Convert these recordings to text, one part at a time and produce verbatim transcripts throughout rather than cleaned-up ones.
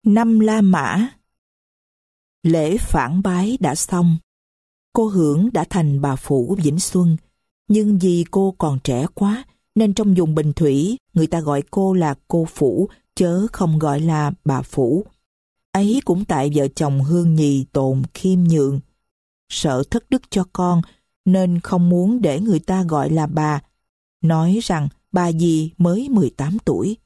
Năm La Mã. Lễ phản bái đã xong. Cô Hưởng đã thành bà Phủ Vĩnh Xuân, nhưng vì cô còn trẻ quá nên trong vùng Bình Thủy người ta gọi cô là cô Phủ chớ không gọi là bà Phủ. Ấy cũng tại vợ chồng Hương Nhì tồn khiêm nhượng, sợ thất đức cho con nên không muốn để người ta gọi là bà, nói rằng bà dì mới mười tám tuổi.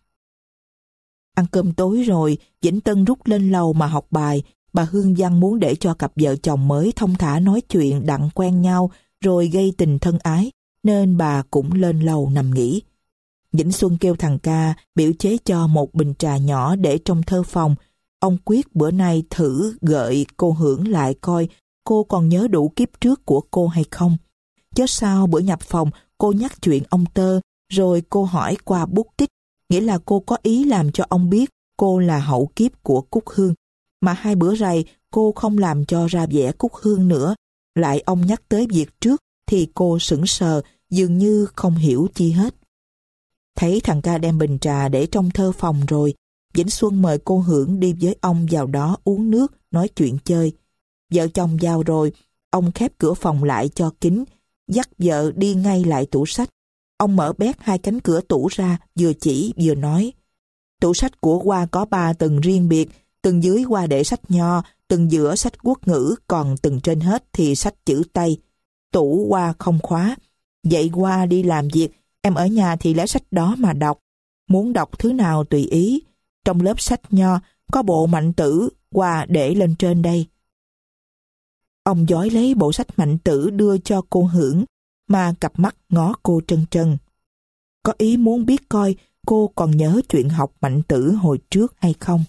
Ăn cơm tối rồi, Vĩnh Tân rút lên lầu mà học bài. Bà Hương Văn muốn để cho cặp vợ chồng mới thông thả nói chuyện đặng quen nhau rồi gây tình thân ái, nên bà cũng lên lầu nằm nghỉ. Vĩnh Xuân kêu thằng ca biểu chế cho một bình trà nhỏ để trong thơ phòng. Ông quyết bữa nay thử gợi cô Hưởng lại coi cô còn nhớ đủ kiếp trước của cô hay không. Chớ sao bữa nhập phòng cô nhắc chuyện ông Tơ, rồi cô hỏi qua bút tích, nghĩa là cô có ý làm cho ông biết cô là hậu kiếp của Cúc Hương. Mà hai bữa rày cô không làm cho ra vẻ Cúc Hương nữa, lại ông nhắc tới việc trước thì cô sững sờ, dường như không hiểu chi hết. Thấy thằng ca đem bình trà để trong thơ phòng rồi, Vĩnh Xuân mời cô Hưởng đi với ông vào đó uống nước, nói chuyện chơi. Vợ chồng vào rồi, ông khép cửa phòng lại cho kín, dắt vợ đi ngay lại tủ sách. Ông mở bét hai cánh cửa tủ ra, vừa chỉ vừa nói: tủ sách của Hoa có ba tầng riêng biệt, tầng dưới Hoa để sách nho, tầng giữa sách quốc ngữ, còn tầng trên hết thì sách chữ Tây. Tủ Hoa không khóa. Vậy Hoa đi làm việc, em ở nhà thì lấy sách đó mà đọc. Muốn đọc thứ nào tùy ý. Trong lớp sách nho có bộ Mạnh Tử, Hoa để lên trên đây. Ông dói lấy bộ sách Mạnh Tử đưa cho cô Hưởng, mà cặp mắt ngó cô trân trân. Có ý muốn biết coi cô còn nhớ chuyện học Mạnh Tử hồi trước hay không.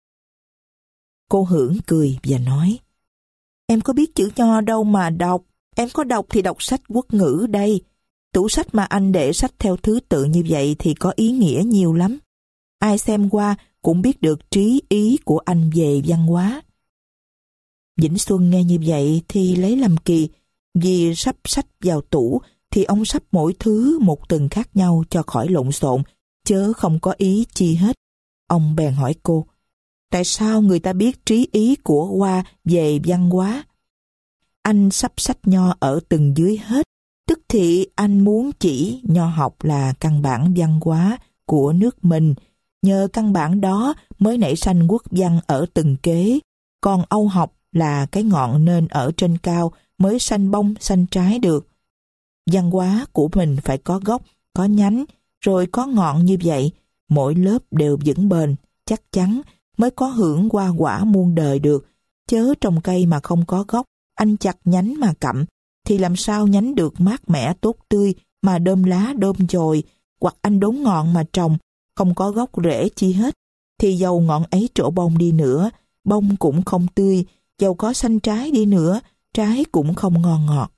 Cô Hưởng cười và nói: em có biết chữ nho đâu mà đọc, em có đọc thì đọc sách quốc ngữ đây. Tủ sách mà anh để sách theo thứ tự như vậy thì có ý nghĩa nhiều lắm. Ai xem qua cũng biết được trí ý của anh về văn hóa. Vĩnh Xuân nghe như vậy thì lấy làm kỳ, vì sắp sách vào tủ thì ông sắp mỗi thứ một tầng khác nhau cho khỏi lộn xộn, chớ không có ý chi hết. Ông bèn hỏi cô: tại sao người ta biết trí ý của Hoa về văn hóa? Anh sắp sách nho ở tầng dưới hết, tức thì anh muốn chỉ nho học là căn bản văn hóa của nước mình, nhờ căn bản đó mới nảy sanh quốc văn ở tầng kế, còn Âu học là cái ngọn nên ở trên cao mới sanh bông sanh trái được. Văn hóa của mình phải có gốc, có nhánh, rồi có ngọn như vậy, mỗi lớp đều vững bền, chắc chắn, mới có hưởng hoa quả muôn đời được. Chớ trồng cây mà không có gốc, anh chặt nhánh mà cặm, thì làm sao nhánh được mát mẻ tốt tươi mà đơm lá đơm chồi, hoặc anh đốn ngọn mà trồng, không có gốc rễ chi hết, thì dầu ngọn ấy trổ bông đi nữa, bông cũng không tươi, dầu có xanh trái đi nữa, trái cũng không ngon ngọt.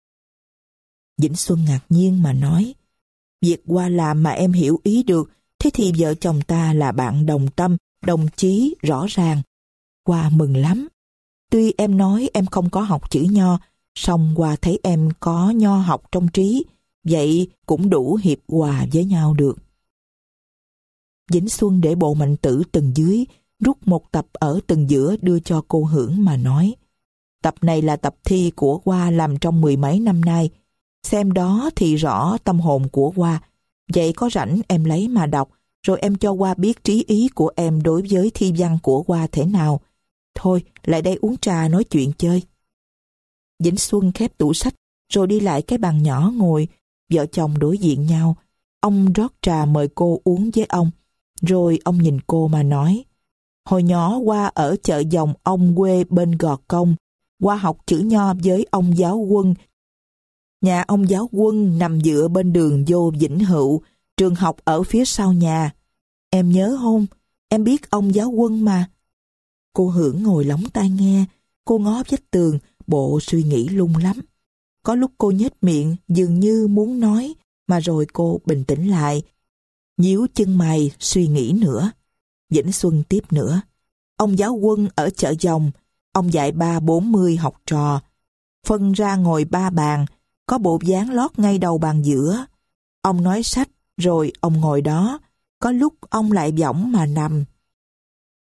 Vĩnh Xuân ngạc nhiên mà nói: việc Hoa làm mà em hiểu ý được, thế thì vợ chồng ta là bạn đồng tâm, đồng chí rõ ràng. Hoa mừng lắm. Tuy em nói em không có học chữ nho, song Hoa thấy em có nho học trong trí, vậy cũng đủ hiệp hòa với nhau được. Vĩnh Xuân để bộ Mạnh Tử tầng dưới, rút một tập ở tầng giữa đưa cho cô Hưởng mà nói: tập này là tập thi của Hoa làm trong mười mấy năm nay. Xem đó thì rõ tâm hồn của Hoa. Vậy có rảnh em lấy mà đọc, rồi em cho Hoa biết trí ý của em đối với thi văn của Hoa thế nào. Thôi, lại đây uống trà nói chuyện chơi. Vĩnh Xuân khép tủ sách, rồi đi lại cái bàn nhỏ ngồi, vợ chồng đối diện nhau. Ông rót trà mời cô uống với ông, rồi ông nhìn cô mà nói: hồi nhỏ Hoa ở chợ Dòng ông quê bên Gò Công, Hoa học chữ nho với ông giáo quân. Nhà ông giáo quân nằm dựa bên đường vô Vĩnh Hữu, trường học ở phía sau nhà. Em nhớ không? Em biết ông giáo quân mà. Cô Hưởng ngồi lóng tai nghe, cô ngó vách tường, bộ suy nghĩ lung lắm. Có lúc cô nhếch miệng dường như muốn nói, mà rồi cô bình tĩnh lại, nhíu chân mày suy nghĩ nữa. Vĩnh Xuân tiếp nữa: ông giáo quân ở chợ Dòng, ông dạy ba bốn mươi học trò, phân ra ngồi ba bàn, có bộ dáng lót ngay đầu bàn giữa. Ông nói sách, rồi ông ngồi đó, có lúc ông lại võng mà nằm.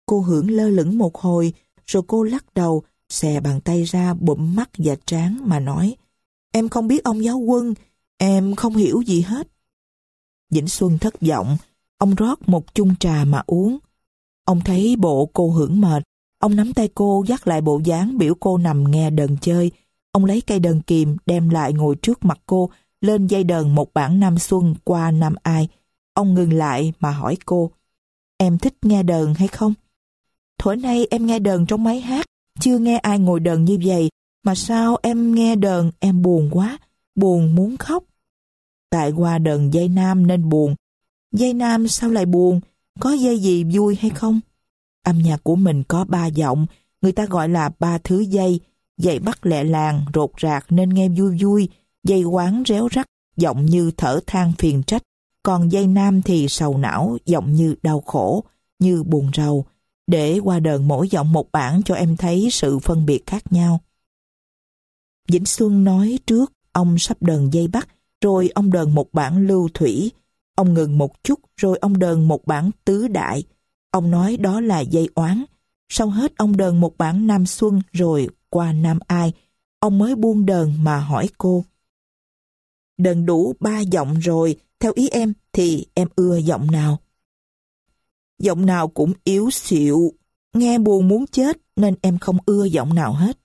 Cô Hưởng lơ lửng một hồi, rồi cô lắc đầu, xè bàn tay ra bụm mắt và trán mà nói: Em không biết ông giáo quân, em không hiểu gì hết. Vĩnh Xuân thất vọng, ông rót một chung trà mà uống. Ông thấy bộ cô Hưởng mệt, ông nắm tay cô dắt lại bộ dáng biểu cô nằm nghe đờn chơi. Ông lấy cây đờn kìm đem lại ngồi trước mặt cô, lên dây đờn một bản Nam Xuân qua Nam Ai. Ông ngừng lại mà hỏi cô: Em thích nghe đờn hay không? Thuở nay em nghe đờn trong máy hát, chưa nghe ai ngồi đờn như vậy, mà sao em nghe đờn em buồn quá, buồn muốn khóc. Tại qua đờn dây nam nên buồn. Dây nam sao lại buồn? Có dây gì vui hay không? Âm nhạc của mình có ba giọng, người ta gọi là ba thứ dây. Dây bắt lẹ làng, rột rạc nên nghe vui vui, dây quán réo rắt, giọng như thở than phiền trách. Còn dây nam thì sầu não, giọng như đau khổ, như buồn rầu. Để qua đờn mỗi giọng một bản cho em thấy sự phân biệt khác nhau. Vĩnh Xuân nói trước ông sắp đờn dây bắt, rồi ông đờn một bản lưu thủy. Ông ngừng một chút, rồi ông đờn một bản tứ đại. Ông nói đó là dây oán. Sau hết ông đờn một bản Nam Xuân, rồi qua Nam Ai. Ông mới buông đờn mà hỏi cô: Đờn đủ ba giọng rồi, theo ý em thì em ưa giọng nào? Giọng nào cũng yếu xịu, nghe buồn muốn chết nên em không ưa giọng nào hết.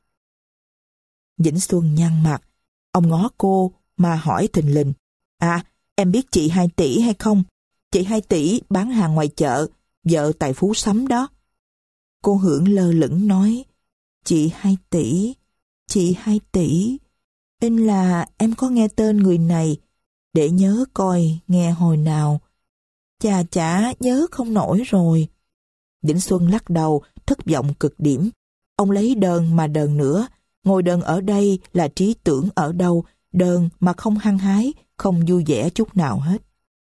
Vĩnh Xuân nhăn mặt, ông ngó cô mà hỏi thình lình: À, em biết chị Hai Tỷ hay không? Chị Hai Tỷ bán hàng ngoài chợ, vợ tại Phú Sắm đó. Cô Hưởng lơ lửng nói: Chị Hai Tỷ, chị Hai Tỷ, in là em có nghe tên người này, để nhớ coi nghe hồi nào. Chà chả nhớ không nổi rồi. Vĩnh Xuân lắc đầu, thất vọng cực điểm. Ông lấy đờn mà đờn nữa. Ngồi đờn ở đây là trí tưởng ở đâu, đờn mà không hăng hái, không vui vẻ chút nào hết.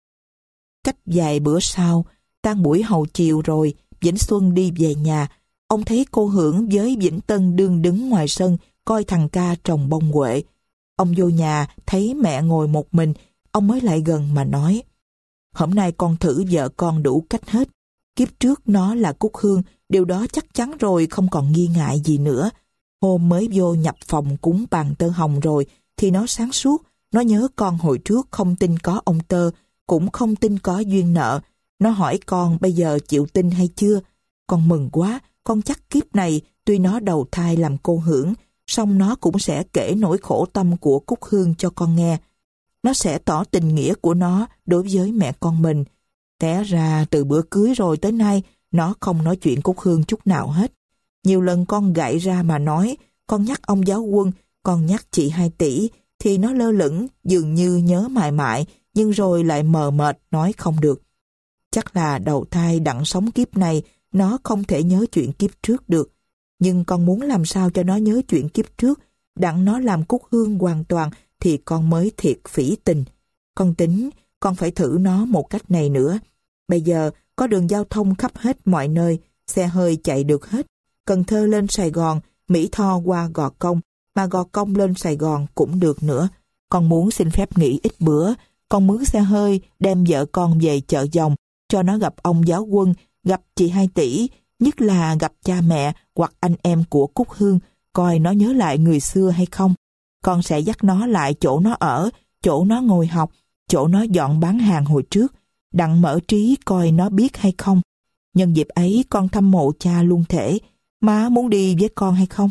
Cách vài bữa sau, tan buổi hầu chiều rồi, Vĩnh Xuân đi về nhà. Ông thấy cô Hưởng với Vĩnh Tân đương đứng ngoài sân coi thằng ca trồng bông huệ. Ông vô nhà thấy mẹ ngồi một mình, ông mới lại gần mà nói: Hôm nay con thử vợ con đủ cách hết. Kiếp trước nó là Cúc Hương, điều đó chắc chắn rồi, không còn nghi ngại gì nữa. Hôm mới vô nhập phòng cúng bàn tơ hồng rồi thì nó sáng suốt. Nó nhớ con hồi trước không tin có ông tơ, cũng không tin có duyên nợ. Nó hỏi con bây giờ chịu tin hay chưa. Con mừng quá, con chắc kiếp này tuy nó đầu thai làm cô Hưởng, song nó cũng sẽ kể nỗi khổ tâm của Cúc Hương cho con nghe. Nó sẽ tỏ tình nghĩa của nó đối với mẹ con mình. Té ra từ bữa cưới rồi tới nay, nó không nói chuyện Cúc Hương chút nào hết. Nhiều lần con gậy ra mà nói, con nhắc ông giáo quân, con nhắc chị Hai Tỷ, thì nó lơ lửng, dường như nhớ mãi mãi, nhưng rồi lại mờ mệt, nói không được. Chắc là đầu thai đặng sống kiếp này, nó không thể nhớ chuyện kiếp trước được. Nhưng con muốn làm sao cho nó nhớ chuyện kiếp trước, đặng nó làm Cúc Hương hoàn toàn, thì con mới thiệt phỉ tình. Con tính, con phải thử nó một cách này nữa. Bây giờ, có đường giao thông khắp hết mọi nơi, xe hơi chạy được hết. Cần Thơ lên Sài Gòn, Mỹ Tho qua Gò Công, mà Gò Công lên Sài Gòn cũng được nữa. Con muốn xin phép nghỉ ít bữa, con mướn xe hơi đem vợ con về chợ Dòng, cho nó gặp ông giáo quân, gặp chị Hai Tỷ, nhất là gặp cha mẹ hoặc anh em của Cúc Hương, coi nó nhớ lại người xưa hay không. Con sẽ dắt nó lại chỗ nó ở, chỗ nó ngồi học, chỗ nó dọn bán hàng hồi trước, đặng mở trí coi nó biết hay không. Nhân dịp ấy con thăm mộ cha luôn thể. Má muốn đi với con hay không?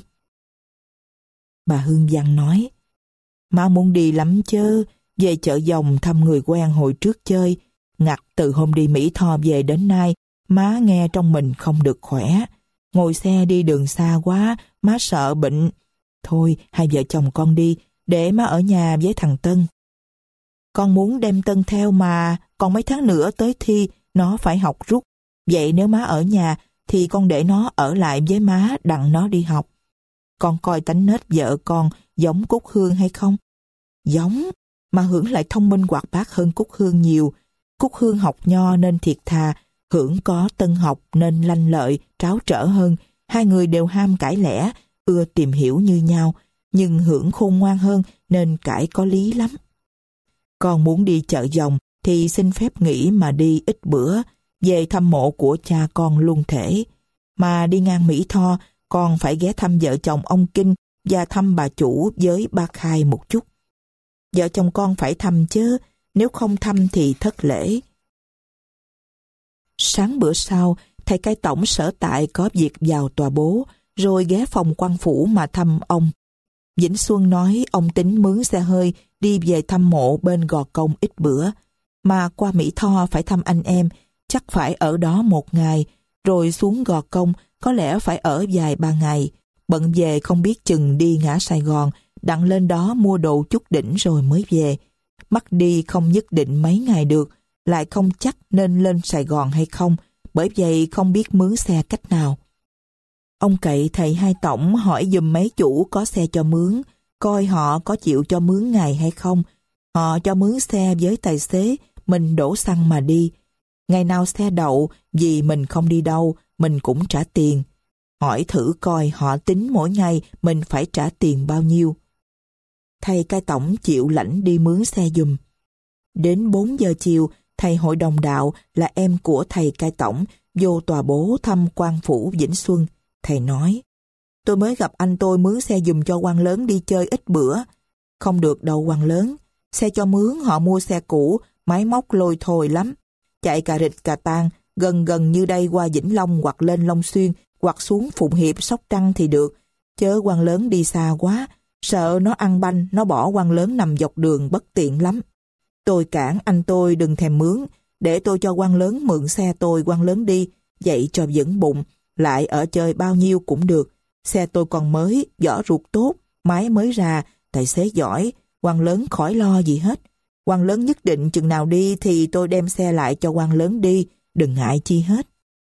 Bà Hương Văn nói: Má muốn đi lắm chớ, về chợ Dòng thăm người quen hồi trước chơi. Ngặt từ hôm đi Mỹ Tho về đến nay, má nghe trong mình không được khỏe. Ngồi xe đi đường xa quá, má sợ bệnh. Thôi, hai vợ chồng con đi, để má ở nhà với thằng Tân. Con muốn đem Tân theo mà, còn mấy tháng nữa tới thi, nó phải học rút. Vậy nếu má ở nhà, thì con để nó ở lại với má đặng nó đi học. Con coi tánh nết vợ con giống Cúc Hương hay không? Giống, mà Hưởng lại thông minh hoạt bát hơn Cúc Hương nhiều. Cúc Hương học nho nên thiệt thà, Hưởng có Tân học nên lanh lợi, tráo trở hơn. Hai người đều ham cãi lẽ, ưa tìm hiểu như nhau, nhưng Hưởng khôn ngoan hơn nên cãi có lý lắm. Con muốn đi chợ Dòng thì xin phép nghỉ mà đi ít bữa, về thăm mộ của cha con luôn thể. mà đi ngang Mỹ Tho, con phải ghé thăm vợ chồng ông Kinh và thăm bà chủ với ba Khai một chút. Vợ chồng con phải thăm chứ, nếu không thăm thì thất lễ. Sáng bữa sau, thầy cai tổng sở tại có việc vào tòa bố, rồi ghé phòng quan phủ mà thăm ông. Vĩnh Xuân nói ông tính mướn xe hơi đi về thăm mộ bên Gò Công ít bữa, mà qua Mỹ Tho phải thăm anh em, chắc phải ở đó một ngày, rồi xuống Gò Công có lẽ phải ở vài ba ngày, bận về không biết chừng đi ngã Sài Gòn, đặng lên đó mua đồ chút đỉnh rồi mới về. Mắc đi không nhất định mấy ngày được, lại không chắc nên lên Sài Gòn hay không, bởi vậy không biết mướn xe cách nào. Ông cậy thầy hai tổng hỏi giùm mấy chủ có xe cho mướn, coi họ có chịu cho mướn ngày hay không. Họ cho mướn xe với tài xế, mình đổ xăng mà đi. Ngày nào xe đậu, vì mình không đi đâu, mình cũng trả tiền. Hỏi thử coi họ tính mỗi ngày mình phải trả tiền bao nhiêu. Thầy cai tổng chịu lãnh đi mướn xe giùm. Đến bốn giờ chiều, thầy hội đồng đạo là em của thầy cai tổng vô tòa bố thăm quan phủ Vĩnh Xuân. Thầy nói, tôi mới gặp anh tôi mướn xe giùm cho quan lớn đi chơi ít bữa. Không được đâu quan lớn, xe cho mướn họ mua xe cũ, máy móc lôi thôi lắm. Chạy cà rịch cà tang, gần gần như đây qua Vĩnh Long hoặc lên Long Xuyên, hoặc xuống Phụng Hiệp, Sóc Trăng thì được. Chớ quan lớn đi xa quá, sợ nó ăn banh, nó bỏ quan lớn nằm dọc đường bất tiện lắm. Tôi cản anh tôi đừng thèm mướn, để tôi cho quan lớn mượn xe tôi quan lớn đi, vậy cho vững bụng, lại ở chơi bao nhiêu cũng được. Xe tôi còn mới, vỏ ruột tốt, máy mới ra, tài xế giỏi, quan lớn khỏi lo gì hết. Quan lớn nhất định chừng nào đi thì tôi đem xe lại cho quan lớn đi, đừng ngại chi hết.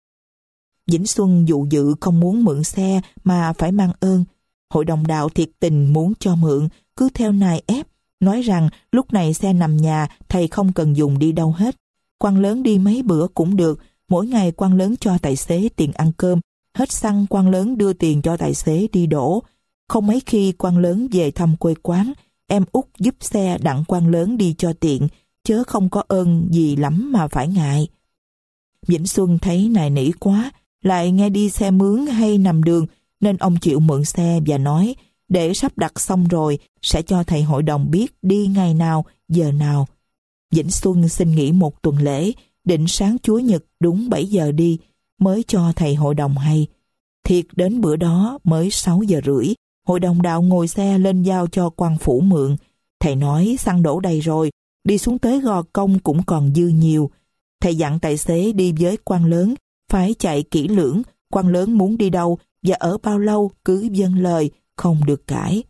Vĩnh Xuân dụ dự không muốn mượn xe mà phải mang ơn. Hội đồng đạo thiệt tình muốn cho mượn, cứ theo nài ép, nói rằng lúc này xe nằm nhà, thầy không cần dùng đi đâu hết. Quan lớn đi mấy bữa cũng được, mỗi ngày quan lớn cho tài xế tiền ăn cơm, hết xăng quan lớn đưa tiền cho tài xế đi đổ. Không mấy khi quan lớn về thăm quê quán, em út giúp xe đặng quan lớn đi cho tiện, chớ không có ơn gì lắm mà phải ngại. Vĩnh Xuân thấy nài nỉ quá, lại nghe đi xe mướn hay nằm đường, nên ông chịu mượn xe và nói, để sắp đặt xong rồi, sẽ cho thầy hội đồng biết đi ngày nào, giờ nào. Vĩnh Xuân xin nghỉ một tuần lễ, định sáng Chúa Nhật đúng bảy giờ đi, mới cho thầy hội đồng hay. Thiệt đến bữa đó mới sáu giờ rưỡi, hội đồng đạo ngồi xe lên giao cho quan phủ mượn. Thầy nói xăng đổ đầy rồi, đi xuống tới Gò Công cũng còn dư nhiều. Thầy dặn tài xế đi với quan lớn, phải chạy kỹ lưỡng, quan lớn muốn đi đâu và ở bao lâu cứ vâng lời, không được cãi.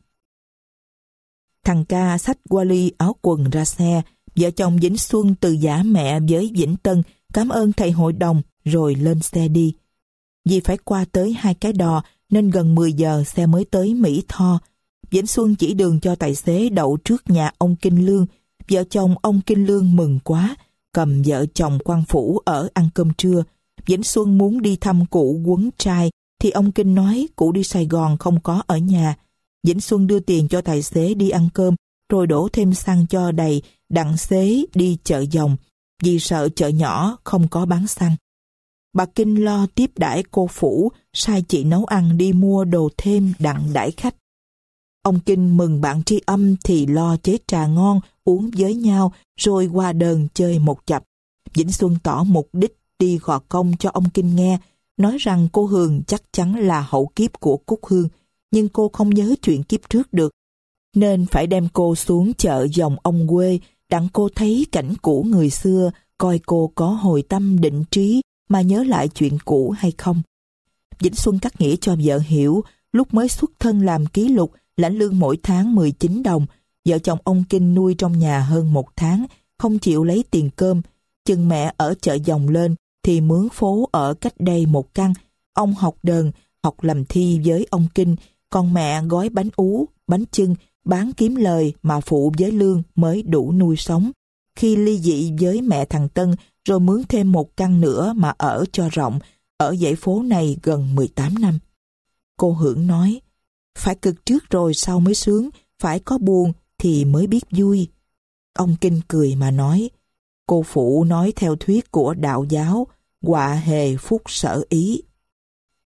Thằng ca xách vali áo quần ra xe, vợ chồng Vĩnh Xuân từ giả mẹ với Vĩnh Tân cảm ơn thầy hội đồng rồi lên xe đi. Vì phải qua tới hai cái đò nên gần mười giờ xe mới tới Mỹ Tho. Vĩnh Xuân chỉ đường cho tài xế đậu trước nhà ông Kinh Lương. Vợ chồng ông Kinh Lương mừng quá, cầm vợ chồng quan phủ ở ăn cơm trưa. Vĩnh Xuân muốn đi thăm cụ quấn trai thì ông Kinh nói cụ đi Sài Gòn không có ở nhà. Vĩnh Xuân đưa tiền cho tài xế đi ăn cơm rồi đổ thêm xăng cho đầy đặng xế đi chợ Dòng vì sợ chợ nhỏ không có bán xăng. Bà Kinh lo tiếp đãi cô phủ, sai chị nấu ăn đi mua đồ thêm đặng đãi khách. Ông Kinh mừng bạn tri âm thì lo chế trà ngon uống với nhau rồi qua đờn chơi một chập. Vĩnh Xuân tỏ mục đích đi Gò Công cho ông Kinh nghe, nói rằng cô Hường chắc chắn là hậu kiếp của Cúc Hương, nhưng cô không nhớ chuyện kiếp trước được, nên phải đem cô xuống chợ Dòng ông quê, đặng cô thấy cảnh cũ người xưa, coi cô có hồi tâm định trí mà nhớ lại chuyện cũ hay không. Vĩnh Xuân cắt nghĩa cho vợ hiểu, lúc mới xuất thân làm ký lục, lãnh lương mỗi tháng mười chín đồng, vợ chồng ông Kinh nuôi trong nhà hơn một tháng, không chịu lấy tiền cơm. Chừng mẹ ở chợ Dòng lên, thì mướn phố ở cách đây một căn. Ông học đờn, học làm thi với ông Kinh, còn mẹ gói bánh ú, bánh chưng, bán kiếm lời mà phụ với lương mới đủ nuôi sống. Khi ly dị với mẹ thằng Tân, rồi mướn thêm một căn nữa mà ở cho rộng, ở dãy phố này gần mười tám năm. Cô Hưởng nói, phải cực trước rồi sau mới sướng, phải có buồn thì mới biết vui. Ông Kinh cười mà nói, cô phụ nói theo thuyết của đạo giáo, họa hề phúc sở ý.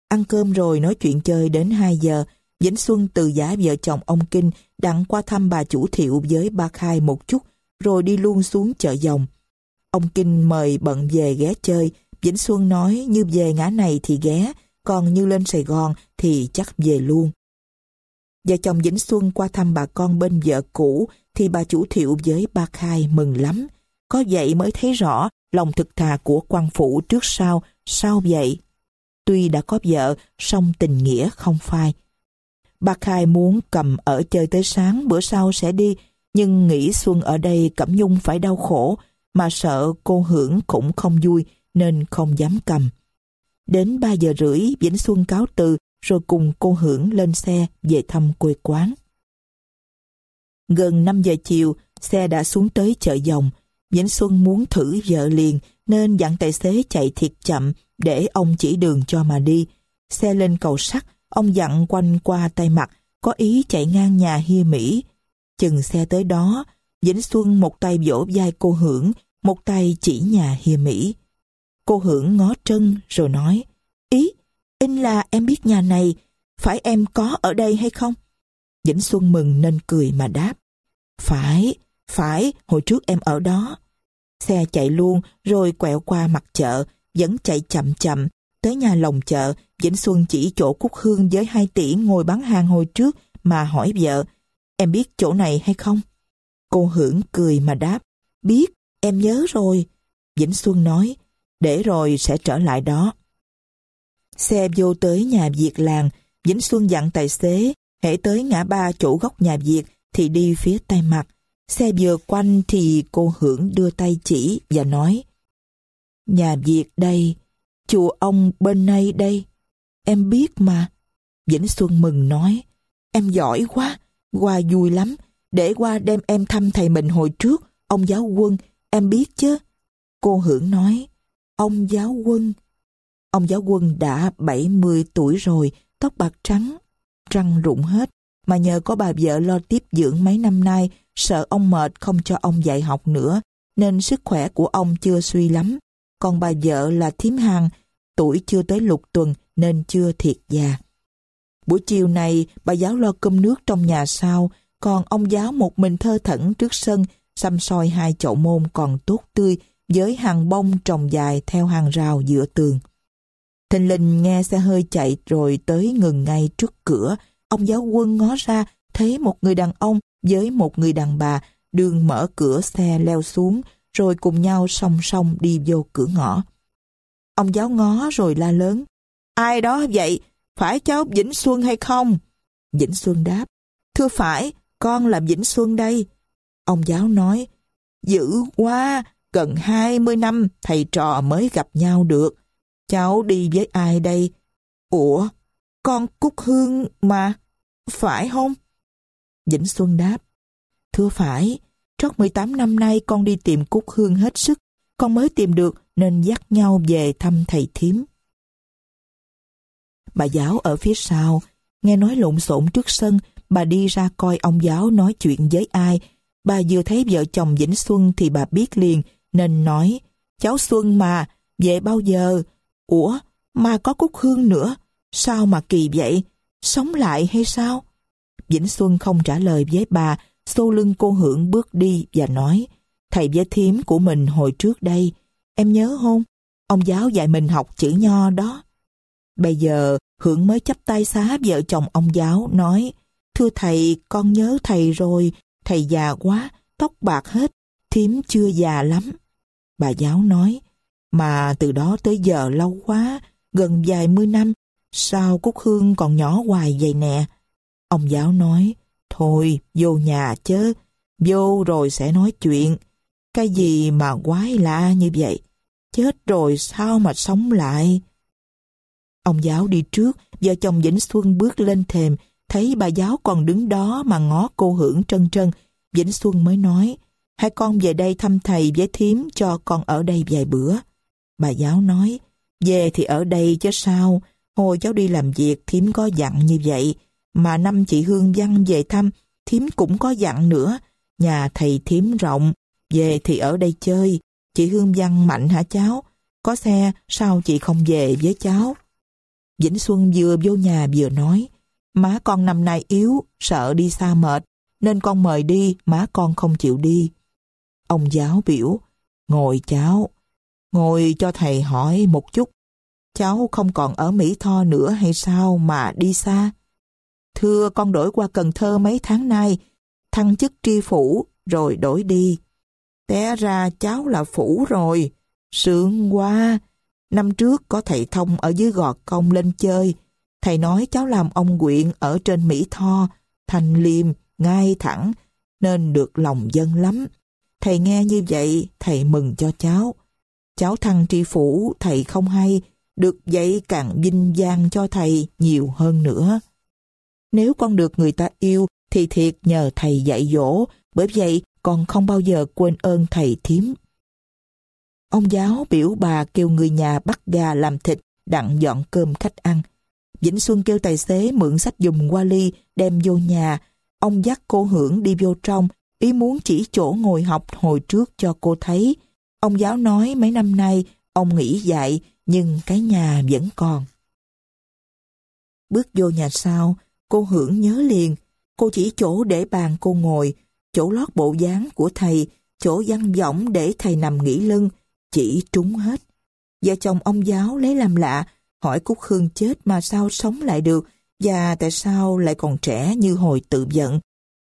Ăn cơm rồi nói chuyện chơi đến hai giờ, Vĩnh Xuân từ giả vợ chồng ông Kinh đặng qua thăm bà chủ Thiệu với ba Khai một chút, rồi đi luôn xuống chợ Dòng. Ông Kinh mời bận về ghé chơi, Vĩnh Xuân nói như về ngã này thì ghé, còn như lên Sài Gòn thì chắc về luôn. Vợ chồng Vĩnh Xuân qua thăm bà con bên vợ cũ thì bà chủ Thiệu với ba Khai mừng lắm. Có vậy mới thấy rõ lòng thực thà của quan phủ trước sau, sao vậy? Tuy đã có vợ, song tình nghĩa không phai. Ba Khai muốn cầm ở chơi tới sáng, bữa sau sẽ đi, nhưng nghĩ Xuân ở đây Cẩm Nhung phải đau khổ, mà sợ cô Hưởng cũng không vui nên không dám cầm. Đến ba giờ rưỡi, Vĩnh Xuân cáo từ rồi cùng cô Hưởng lên xe về thăm quê quán. Gần năm giờ chiều, xe đã xuống tới chợ Dòng. Vĩnh Xuân muốn thử vợ liền nên dặn tài xế chạy thiệt chậm để ông chỉ đường cho mà đi. Xe lên cầu sắt, ông dặn quanh qua Tay Mặt, có ý chạy ngang nhà Hia Mỹ. Chừng xe tới đó, Vĩnh Xuân một tay vỗ vai cô Hưởng, một tay chỉ nhà Hia Mỹ. Cô Hưởng ngó Trân rồi nói, ý, in là em biết nhà này, phải em có ở đây hay không? Vĩnh Xuân mừng nên cười mà đáp, phải, phải, hồi trước em ở đó. Xe chạy luôn rồi quẹo qua mặt chợ, vẫn chạy chậm chậm. Tới nhà lồng chợ, Vĩnh Xuân chỉ chỗ Cúc Hương với hai tỷ ngồi bán hàng hồi trước mà hỏi vợ, em biết chỗ này hay không? Cô Hưởng cười mà đáp, biết, em nhớ rồi. Vĩnh Xuân nói, để rồi sẽ trở lại đó. Xe vô tới nhà Việt làng, Vĩnh Xuân dặn tài xế, hễ tới ngã ba chỗ góc nhà Việt thì đi phía Tay Mặt. Xe vừa quanh thì cô Hưởng đưa tay chỉ và nói, nhà Việt đây, chùa ông bên này đây, em biết mà. Vĩnh Xuân mừng nói, em giỏi quá, qua vui lắm, để qua đem em thăm thầy mình hồi trước, ông giáo quân, em biết chứ. Cô Hưởng nói, ông giáo quân. Ông giáo quân đã bảy mươi tuổi rồi, tóc bạc trắng, răng rụng hết, mà nhờ có bà vợ lo tiếp dưỡng mấy năm nay, sợ ông mệt không cho ông dạy học nữa, nên sức khỏe của ông chưa suy lắm. Còn bà vợ là thím Hằng, tuổi chưa tới lục tuần nên chưa thiệt già. Buổi chiều này, bà giáo lo cơm nước trong nhà sau, còn ông giáo một mình thơ thẩn trước sân, xăm soi hai chậu môn còn tốt tươi, với hàng bông trồng dài theo hàng rào giữa tường. Thình lình nghe xe hơi chạy rồi tới ngừng ngay trước cửa. Ông giáo quân ngó ra thấy một người đàn ông với một người đàn bà đường mở cửa xe leo xuống rồi cùng nhau song song đi vô cửa ngõ. Ông giáo ngó rồi la lớn, ai đó vậy? Phải cháu Vĩnh Xuân hay không? Vĩnh Xuân đáp, thưa phải, con là Vĩnh Xuân đây. Ông giáo nói, dữ quá, gần hai mươi năm thầy trò mới gặp nhau được. Cháu đi với ai đây? Ủa, con Cúc Hương mà, phải không? Vĩnh Xuân đáp, thưa phải, trót mười tám năm nay con đi tìm Cúc Hương hết sức, con mới tìm được nên dắt nhau về thăm thầy thím. Bà giáo ở phía sau, nghe nói lộn xộn trước sân, bà đi ra coi ông giáo nói chuyện với ai. Bà vừa thấy vợ chồng Vĩnh Xuân thì bà biết liền, nên nói, cháu Xuân mà, về bao giờ? Ủa, mà có Cúc Hương nữa, sao mà kỳ vậy? Sống lại hay sao? Vĩnh Xuân không trả lời với bà, xô lưng cô Hưởng bước đi và nói, thầy với thím của mình hồi trước đây, em nhớ không? Ông giáo dạy mình học chữ nho đó. Bây giờ Hưởng mới chắp tay xá vợ chồng ông giáo, nói, thưa thầy, con nhớ thầy rồi, thầy già quá, tóc bạc hết, thím chưa già lắm. Bà giáo nói, mà từ đó tới giờ lâu quá, gần vài mươi năm, sao Cúc Hương còn nhỏ hoài vậy nè? Ông giáo nói, thôi vô nhà chớ, vô rồi sẽ nói chuyện. Cái gì mà quái lạ như vậy? Chết rồi sao mà sống lại? Ông giáo đi trước, vợ chồng Vĩnh Xuân bước lên thềm, thấy bà giáo còn đứng đó mà ngó cô Hưởng trân trân. Vĩnh Xuân mới nói, hai con về đây thăm thầy với thím cho con ở đây vài bữa. Bà giáo nói, về thì ở đây chứ sao, hồi cháu đi làm việc thím có dặn như vậy, mà năm chị Hương Văn về thăm, thím cũng có dặn nữa, nhà thầy thím rộng, về thì ở đây chơi. Chị Hương Văn mạnh hả cháu? Có xe, sao chị không về với cháu? Vĩnh Xuân vừa vô nhà vừa nói, má con năm nay yếu, sợ đi xa mệt, nên con mời đi, má con không chịu đi. Ông giáo biểu, ngồi cháu, ngồi cho thầy hỏi một chút. Cháu không còn ở Mỹ Tho nữa hay sao mà đi xa? Thưa con đổi qua Cần Thơ mấy tháng nay, thăng chức tri phủ rồi đổi đi. Té ra cháu là phủ rồi, sướng quá. Năm trước có thầy Thông ở dưới Gò Công lên chơi, thầy nói cháu làm ông huyện ở trên Mỹ Tho, thanh liêm, ngay thẳng, nên được lòng dân lắm. Thầy nghe như vậy, thầy mừng cho cháu. Cháu thăng tri phủ, thầy không hay, được vậy càng vinh vang cho thầy nhiều hơn nữa. Nếu con được người ta yêu, thì thiệt nhờ thầy dạy dỗ, bởi vậy con không bao giờ quên ơn thầy thím. Ông giáo biểu bà kêu người nhà bắt gà làm thịt, đặng dọn cơm khách ăn. Vĩnh Xuân kêu tài xế mượn sách giùm qua ly, đem vô nhà. Ông dắt cô Hưởng đi vô trong, ý muốn chỉ chỗ ngồi học hồi trước cho cô thấy. Ông giáo nói mấy năm nay ông nghỉ dạy, nhưng cái nhà vẫn còn. Bước vô nhà sau, cô Hưởng nhớ liền. Cô chỉ chỗ để bàn cô ngồi, chỗ lót bộ dáng của thầy, chỗ văn võng để thầy nằm nghỉ lưng, chỉ trúng hết. Vợ chồng ông giáo lấy làm lạ, hỏi Cúc Hương chết mà sao sống lại được, và tại sao lại còn trẻ như hồi tự vận.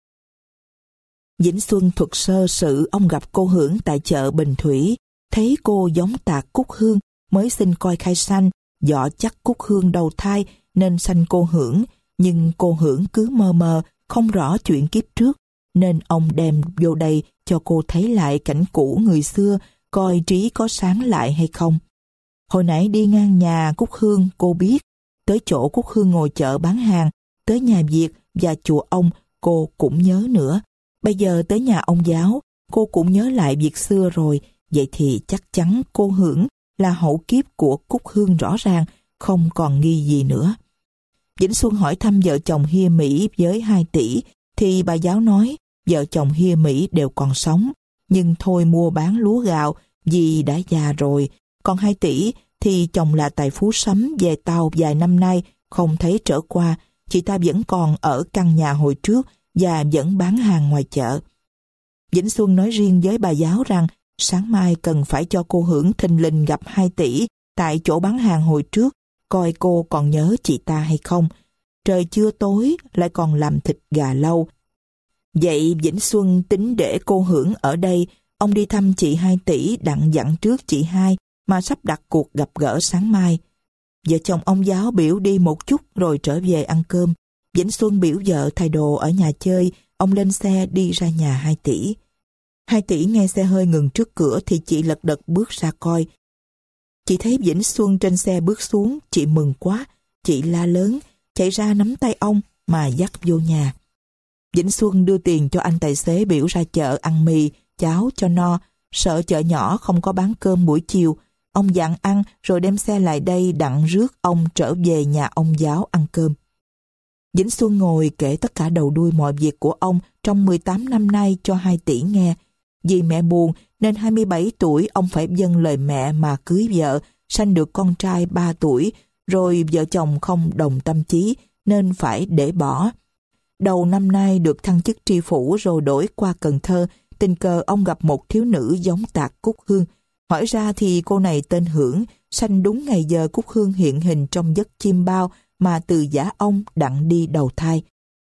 Vĩnh Xuân thuật sơ sự ông gặp cô Hưởng tại chợ Bình Thủy, thấy cô giống tạc Cúc Hương, mới xin coi khai sanh, dọ chắc Cúc Hương đầu thai nên sanh cô Hưởng, nhưng cô Hưởng cứ mơ mơ, không rõ chuyện kiếp trước, nên ông đem vô đây cho cô thấy lại cảnh cũ người xưa, coi trí có sáng lại hay không. Hồi nãy đi ngang nhà Cúc Hương cô biết, tới chỗ Cúc Hương ngồi chợ bán hàng, tới nhà Việt và chùa ông cô cũng nhớ nữa. Bây giờ tới nhà ông giáo, cô cũng nhớ lại việc xưa rồi, vậy thì chắc chắn cô Hưởng là hậu kiếp của Cúc Hương rõ ràng, không còn nghi gì nữa. Vĩnh Xuân hỏi thăm vợ chồng Hia Mỹ với hai tỷ, thì bà giáo nói vợ chồng Hia Mỹ đều còn sống, nhưng thôi mua bán lúa gạo vì đã già rồi. Còn hai tỷ thì chồng là tài phú sắm về Tàu vài năm nay không thấy trở qua, chị ta vẫn còn ở căn nhà hồi trước và vẫn bán hàng ngoài chợ. Vĩnh Xuân nói riêng với bà giáo rằng sáng mai cần phải cho cô Hưởng thình lình gặp hai tỷ tại chỗ bán hàng hồi trước, coi cô còn nhớ chị ta hay không. Trời chưa tối lại còn làm thịt gà lâu. Vậy Vĩnh Xuân tính để cô Hưởng ở đây, ông đi thăm chị hai tỷ đặng dặn trước chị hai mà sắp đặt cuộc gặp gỡ sáng mai. Vợ chồng ông giáo biểu đi một chút rồi trở về ăn cơm. Vĩnh Xuân biểu vợ thay đồ ở nhà chơi, ông lên xe đi ra nhà hai tỷ. Hai tỷ nghe xe hơi ngừng trước cửa thì chị lật đật bước ra coi. Chị thấy Vĩnh Xuân trên xe bước xuống, chị mừng quá, chị la lớn, chạy ra nắm tay ông mà dắt vô nhà. Vĩnh Xuân đưa tiền cho anh tài xế biểu ra chợ ăn mì, cháo cho no, sợ chợ nhỏ không có bán cơm buổi chiều. Ông dặn ăn rồi đem xe lại đây đặng rước ông trở về nhà ông giáo ăn cơm. Vĩnh Xuân ngồi kể tất cả đầu đuôi mọi việc của ông trong mười tám năm nay cho hai tỷ nghe. Vì mẹ buồn nên hai mươi bảy tuổi ông phải vâng lời mẹ mà cưới vợ, sanh được con trai ba tuổi, rồi vợ chồng không đồng tâm chí nên phải để bỏ. Đầu năm nay được thăng chức tri phủ rồi đổi qua Cần Thơ, tình cờ ông gặp một thiếu nữ giống tạc Cúc Hương. Hỏi ra thì cô này tên Hưởng, sanh đúng ngày giờ Cúc Hương hiện hình trong giấc chim bao mà từ giả ông đặng đi đầu thai.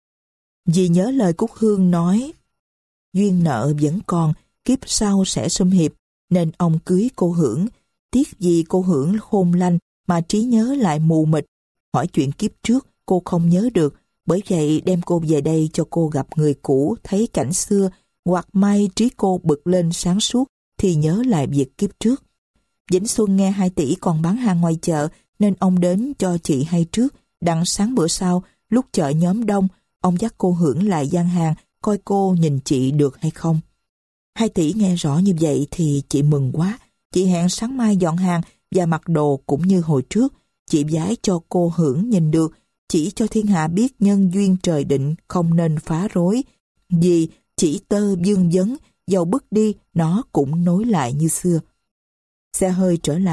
Vì nhớ lời Cúc Hương nói, duyên nợ vẫn còn, kiếp sau sẽ sum hiệp, nên ông cưới cô Hưởng. Tiếc gì cô Hưởng khôn lanh mà trí nhớ lại mù mịt, hỏi chuyện kiếp trước cô không nhớ được, bởi vậy đem cô về đây cho cô gặp người cũ, thấy cảnh xưa, hoặc may trí cô bực lên sáng suốt thì nhớ lại việc kiếp trước. Vĩnh Xuân nghe hai tỷ còn bán hàng ngoài chợ nên ông đến cho chị hay trước, đặng sáng bữa sau lúc chợ nhóm đông, ông dắt cô Hưởng lại gian hàng coi cô nhìn chị được hay không. Hai tỷ nghe rõ như vậy thì chị mừng quá. Chị hẹn sáng mai dọn hàng và mặc đồ cũng như hồi trước. Chị vái cho cô Hưởng nhìn được, chỉ cho thiên hạ biết nhân duyên trời định không nên phá rối. Vì chỉ tơ vương vấn, dầu bước đi nó cũng nối lại như xưa. Xe hơi trở lại,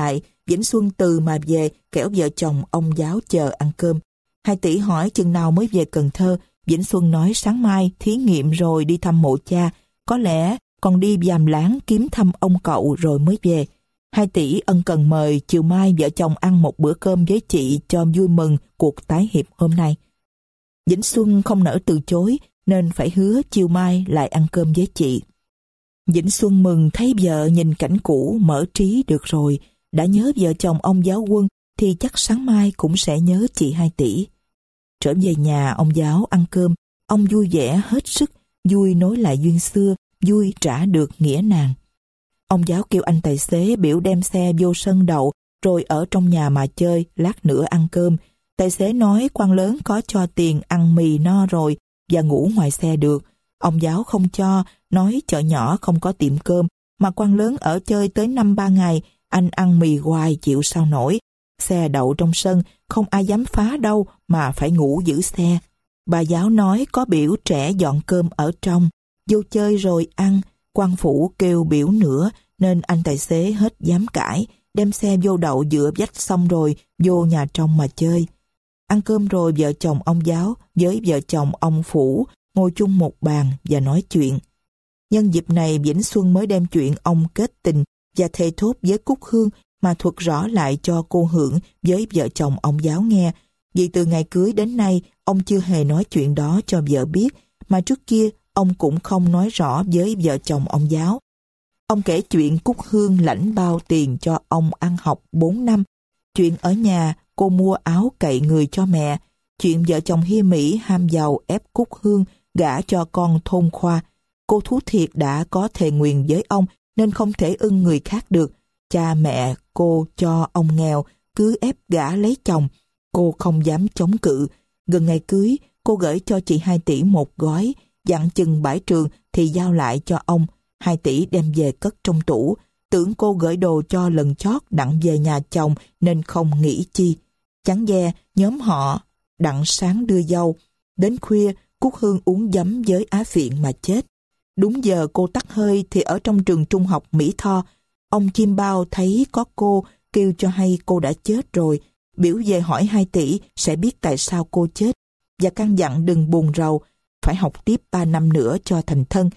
Vĩnh Xuân từ mà về, kẻo vợ chồng ông giáo chờ ăn cơm. Hai tỷ hỏi chừng nào mới về Cần Thơ. Vĩnh Xuân nói sáng mai thí nghiệm rồi đi thăm mộ cha, có lẽ còn đi Giàm Láng kiếm thăm ông cậu rồi mới về. Hai tỷ ân cần mời chiều mai vợ chồng ăn một bữa cơm với chị cho vui mừng cuộc tái hiệp hôm nay. Vĩnh Xuân không nỡ từ chối nên phải hứa chiều mai lại ăn cơm với chị. Vĩnh Xuân mừng thấy vợ nhìn cảnh cũ mở trí được rồi, đã nhớ vợ chồng ông giáo Quân thì chắc sáng mai cũng sẽ nhớ chị Hai tỷ. Trở về nhà ông giáo ăn cơm, ông vui vẻ hết sức, vui nối lại duyên xưa, vui trả được nghĩa nàng. Ông giáo kêu anh tài xế biểu đem xe vô sân đậu, rồi ở trong nhà mà chơi, lát nữa ăn cơm. Tài xế nói quan lớn có cho tiền ăn mì no rồi và ngủ ngoài xe được. Ông giáo không cho, nói chợ nhỏ không có tiệm cơm, mà quan lớn ở chơi tới năm ba ngày, anh ăn mì hoài chịu sao nổi. Xe đậu trong sân, không ai dám phá đâu mà phải ngủ giữ xe. Bà giáo nói có biểu trẻ dọn cơm ở trong, vô chơi rồi ăn. Quan phủ kêu biểu nữa nên anh tài xế hết dám cãi, đem xe vô đậu dựa vách xong rồi vô nhà trong mà chơi. Ăn cơm rồi vợ chồng ông giáo với vợ chồng ông Phủ ngồi chung một bàn và nói chuyện. Nhân dịp này Vĩnh Xuân mới đem chuyện ông kết tình và thề thốt với Cúc Hương mà thuật rõ lại cho cô Hưởng với vợ chồng ông giáo nghe. Vì từ ngày cưới đến nay ông chưa hề nói chuyện đó cho vợ biết, mà trước kia ông cũng không nói rõ với vợ chồng ông giáo. Ông kể chuyện Cúc Hương lãnh bao tiền cho ông ăn học bốn năm, chuyện ở nhà cô mua áo cậy người cho mẹ, chuyện vợ chồng Hi Mỹ ham giàu ép Cúc Hương gả cho con thôn Khoa. Cô thú thiệt đã có thề nguyền với ông nên không thể ưng người khác được. Cha mẹ cô cho ông nghèo, cứ ép gả lấy chồng. Cô không dám chống cự. Gần ngày cưới, cô gửi cho chị Hai tỷ một gói, dặn chừng bãi trường thì giao lại cho ông. Hai tỷ đem về cất trong tủ. Tưởng cô gửi đồ cho lần chót đặng về nhà chồng nên không nghĩ chi. Chẳng dè nhóm họ đặng sáng đưa dâu. Đến khuya, Cúc Hương uống giấm với Á Phiện mà chết. Đúng giờ cô tắt hơi thì ở trong trường trung học Mỹ Tho, ông Chim Bao thấy có cô, kêu cho hay cô đã chết rồi, biểu về hỏi Hai tỷ sẽ biết tại sao cô chết, và căn dặn đừng buồn rầu, phải học tiếp ba năm nữa cho thành thân.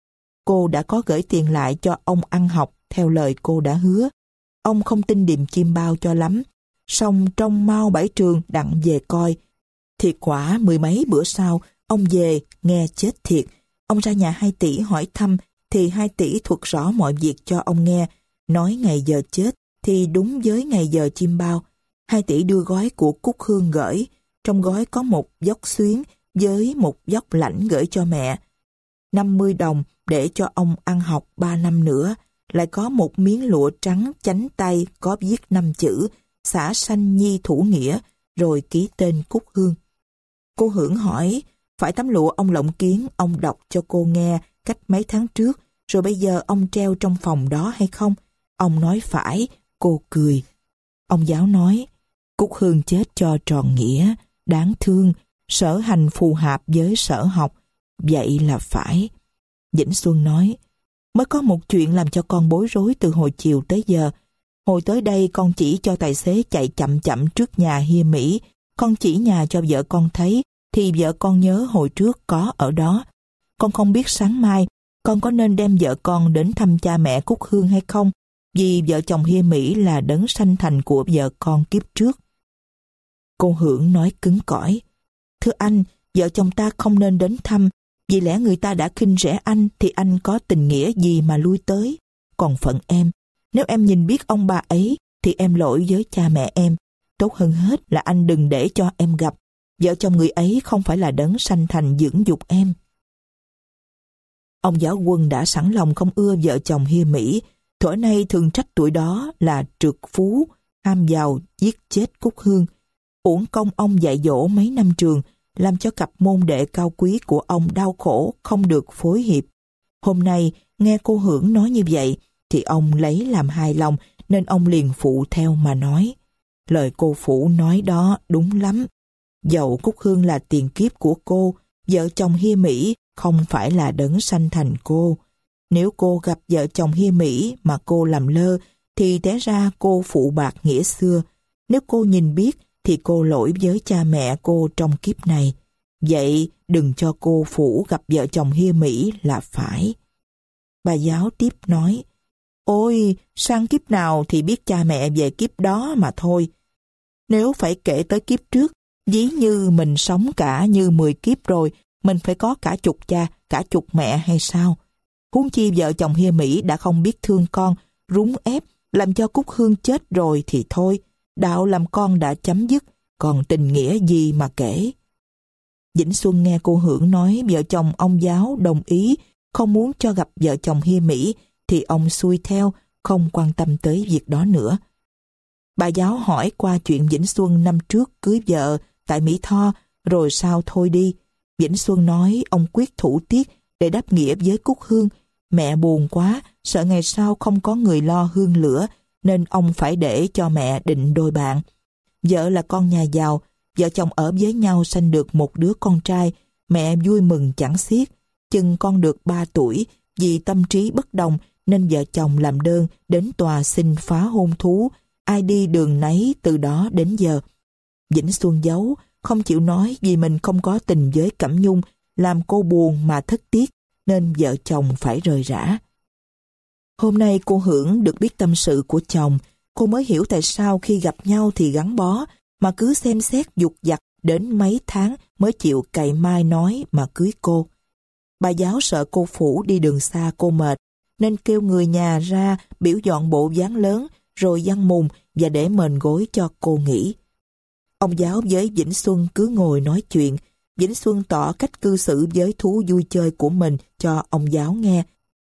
Cô đã có gửi tiền lại cho ông ăn học theo lời cô đã hứa. Ông không tin Điềm Chim Bao cho lắm, song trong mau bãi trường đặng về coi. Thiệt quả mười mấy bữa sau, ông về nghe chết thiệt. Ông ra nhà Hai tỷ hỏi thăm thì Hai tỷ thuật rõ mọi việc cho ông nghe, nói ngày giờ chết thì đúng với ngày giờ Chim Bao. Hai tỷ đưa gói của Cúc Hương gửi, trong gói có một vốc xuyến với một vốc lãnh gửi cho mẹ, năm mươi đồng để cho ông ăn học ba năm nữa, lại có một miếng lụa trắng chánh tay có viết năm chữ xã sanh nhi thủ nghĩa, rồi ký tên Cúc Hương. Cô Hưởng hỏi, phải tấm lụa ông Lộng Kiến ông đọc cho cô nghe cách mấy tháng trước, rồi bây giờ ông treo trong phòng đó hay không? Ông nói phải. Cô cười. Ông giáo nói, Cúc Hương chết cho tròn nghĩa, đáng thương, sở hành phù hợp với sở học, vậy là phải. Vĩnh Xuân nói, mới có một chuyện làm cho con bối rối từ hồi chiều tới giờ. Hồi tới đây con chỉ cho tài xế chạy chậm chậm trước nhà Hi Mỹ, con chỉ nhà cho vợ con thấy, thì vợ con nhớ hồi trước có ở đó. Con không biết sáng mai con có nên đem vợ con đến thăm cha mẹ Cúc Hương hay không, vì vợ chồng Hi Mỹ là đấng sanh thành của vợ con kiếp trước. Cô Hưởng nói cứng cỏi, thưa anh, vợ chồng ta không nên đến thăm, vì lẽ người ta đã khinh rẻ anh thì anh có tình nghĩa gì mà lui tới. Còn phận em, nếu em nhìn biết ông bà ấy thì em lỗi với cha mẹ em. Tốt hơn hết là anh đừng để cho em gặp. Vợ chồng người ấy không phải là đấng sanh thành dưỡng dục em. Ông giáo Quân đã sẵn lòng không ưa vợ chồng Hi Mỹ, thuở nay thường trách tuổi đó là trượt phú, ham giàu, giết chết Cúc Hương. Uổng công ông dạy dỗ mấy năm trường, làm cho cặp môn đệ cao quý của ông đau khổ không được phối hiệp. Hôm nay nghe cô Hưởng nói như vậy thì ông lấy làm hài lòng, nên ông liền phụ theo mà nói. Lời cô Phụ nói đó đúng lắm. Dẫu Cúc Hương là tiền kiếp của cô, vợ chồng Hi Mỹ không phải là đấng sanh thành cô. Nếu cô gặp vợ chồng Hi Mỹ mà cô làm lơ, thì té ra cô phụ bạc nghĩa xưa. Nếu cô nhìn biết thì cô lỗi với cha mẹ cô trong kiếp này. Vậy đừng cho cô Phủ gặp vợ chồng Hiê Mỹ là phải. Bà giáo tiếp nói, ôi, sang kiếp nào thì biết cha mẹ về kiếp đó mà thôi. Nếu phải kể tới kiếp trước, ví như mình sống cả như mười kiếp rồi, mình phải có cả chục cha, cả chục mẹ hay sao? Huống chi vợ chồng Hiê Mỹ đã không biết thương con, rúng ép, làm cho Cúc Hương chết rồi thì thôi, đạo làm con đã chấm dứt, còn tình nghĩa gì mà kể. Vĩnh Xuân nghe cô Hưởng nói vợ chồng ông giáo đồng ý không muốn cho gặp vợ chồng Hiê Mỹ, thì ông xuôi theo, không quan tâm tới việc đó nữa. Bà giáo hỏi qua chuyện Vĩnh Xuân năm trước cưới vợ tại Mỹ Tho, rồi sao thôi đi. Vĩnh Xuân nói ông quyết thủ tiết để đáp nghĩa với Cúc Hương. Mẹ buồn quá, sợ ngày sau không có người lo hương lửa, nên ông phải để cho mẹ định đôi bạn. Vợ là con nhà giàu, vợ chồng ở với nhau sanh được một đứa con trai, mẹ vui mừng chẳng xiết. Chừng con được ba tuổi, vì tâm trí bất đồng nên vợ chồng làm đơn đến tòa xin phá hôn thú, ai đi đường nấy từ đó đến giờ. Vĩnh Xuân giấu, không chịu nói vì mình không có tình với Cẩm Nhung, làm cô buồn mà thất tiếc, nên vợ chồng phải rời rã. Hôm nay cô Hưởng được biết tâm sự của chồng, cô mới hiểu tại sao khi gặp nhau thì gắn bó, mà cứ xem xét dục dặt đến mấy tháng mới chịu cậy mai nói mà cưới cô. Bà giáo sợ cô Phủ đi đường xa cô mệt, nên kêu người nhà ra biểu dọn bộ ván lớn, rồi giăng mùng và để mền gối cho cô nghỉ. Ông giáo với Vĩnh Xuân cứ ngồi nói chuyện. Vĩnh Xuân tỏ cách cư xử với thú vui chơi của mình cho ông giáo nghe.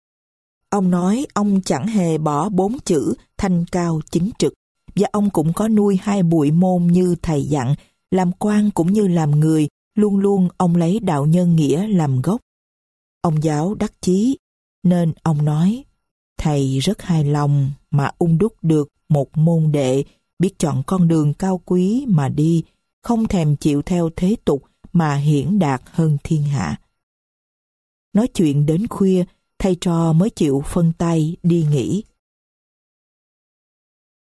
Ông nói ông chẳng hề bỏ bốn chữ thanh cao chính trực, và ông cũng có nuôi hai bụi môn như thầy dặn, làm quan cũng như làm người, luôn luôn ông lấy đạo nhân nghĩa làm gốc. Ông giáo đắc chí, nên ông nói, thầy rất hài lòng mà ung đúc được một môn đệ, biết chọn con đường cao quý mà đi, không thèm chịu theo thế tục mà hiển đạt hơn thiên hạ. Nói chuyện đến khuya, thầy trò mới chịu phân tay đi nghỉ.